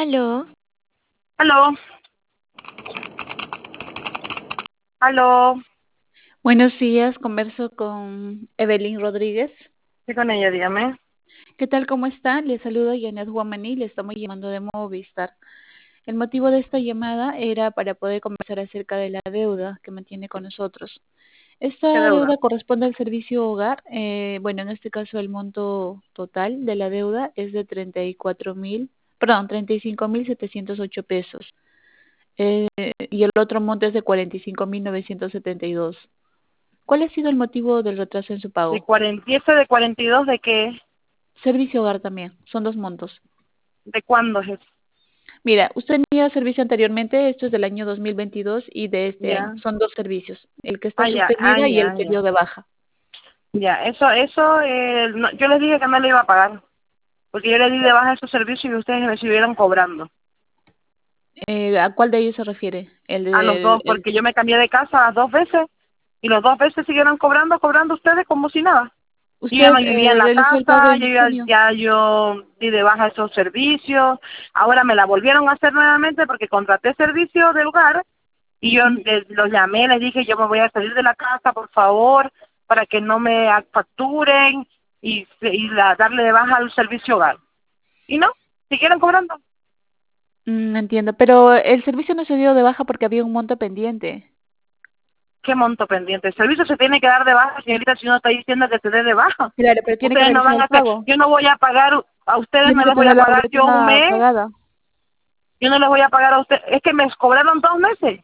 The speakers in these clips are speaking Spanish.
Aló, Aló, aló, buenos días, converso con Evelyn Rodríguez. sí con ella, dígame. ¿Qué tal? ¿Cómo está? Le saludo Janet Guamaní, le estamos llamando de Movistar. El motivo de esta llamada era para poder conversar acerca de la deuda que mantiene con nosotros. ¿Qué Esta deuda? deuda corresponde al servicio hogar. Bueno, en este caso el monto total de la deuda es de 35.708 pesos. Y el otro monto es de 45.972. ¿Cuál ha sido el motivo del retraso en su ¿De pago? 40, y ese de 42 de qué? Servicio hogar también, son dos montos. ¿De cuándo es eso? Mira, usted tenía servicio anteriormente, esto es del año 2022 y de este año. Ya, Son dos servicios, el que está ah, suspendida y el ya, que ya. dio de baja. Ya, eso, yo les dije que no le iba a pagar, porque yo le di de baja esos servicios y ustedes me siguieron cobrando. ¿A cuál de ellos se refiere? El A los del... dos, porque yo me cambié de casa las dos veces y los dos veces siguieron cobrando ustedes como si nada. Yo ya ¿Usted no vivía en la realizó el pago casa, yo en ya, junio? ya yo di de baja esos servicios, ahora me la volvieron a hacer nuevamente porque contraté servicio del hogar y yo Ujú. los llamé, les dije yo me voy a salir de la casa, por favor, para que no me facturen y darle de baja al servicio hogar. Y no, siguieron cobrando. Entiendo, pero el servicio no se dio de baja porque había un monto pendiente. ¿Qué monto pendiente? El servicio se tiene que dar de baja, señorita, si uno está diciendo que se dé de baja. Claro, pero tiene que Ustedes no realizar van a el hacer, pago. yo no voy a pagar, a ustedes Tiene no que les voy tener a la pagar yo un boleta mes, pagada. yo no les voy a pagar a ustedes, es que me cobraron 2 meses,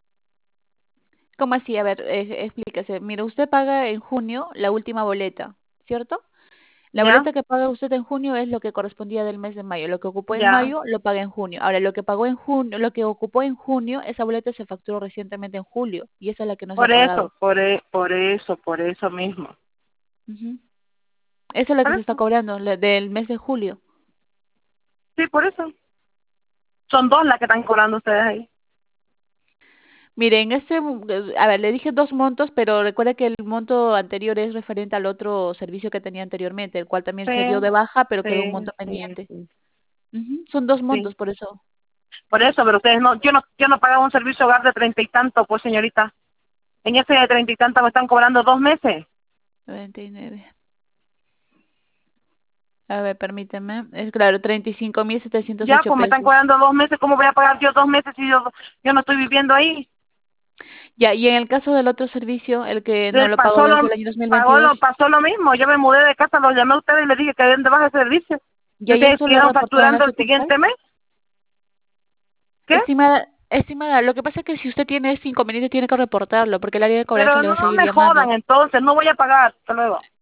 ¿Cómo así? A ver, explíquese. Mira, usted paga en junio la última boleta, ¿cierto? La ¿ya? boleta que paga usted en junio es lo que correspondía del mes de mayo. Lo que ocupó en Ya, mayo lo paga en junio. Ahora, lo que pagó en junio, lo que ocupó en junio, esa boleta se facturó recientemente en julio y esa es la que no se ha por pagado. eso, por eso mismo, Ujú. Esa es la por que se está eso, cobrando, la del mes de julio. sí, por eso. Son dos las que están cobrando ustedes ahí. Miren, a ver, le dije dos montos, pero recuerda que el monto anterior es referente al otro servicio que tenía anteriormente, el cual también se dio Sí, de baja, pero quedó un sí, monto sí, pendiente. sí, Ujú. Son dos montos, sí. por eso. Por eso, pero ustedes no, yo no pagaba un servicio hogar de 30 y tanto, pues señorita. En ese de 30 y tanto me están cobrando 2 meses. 99. A ver, permíteme. Es claro, 35.708 Ya, pues me están pesos. cobrando 2 meses, ¿cómo voy a pagar yo 2 meses si yo no estoy viviendo ahí? Ya, y en el caso del otro servicio, el que no lo pagó Pasó desde lo, el año 2022, pasó lo mismo. Yo me mudé de casa, los llamé a ustedes y les dije que den de baja el servicio. Y ya, y ustedes eso lo siguieron reportó en la facturando el sucursal. siguiente mes. ¿Qué? Estimada, lo que pasa es que si usted tiene este inconveniente, tiene que reportarlo, porque el área de cobranza Pero le va no a seguir me jodan llamando. entonces, no voy a pagar. Hasta luego.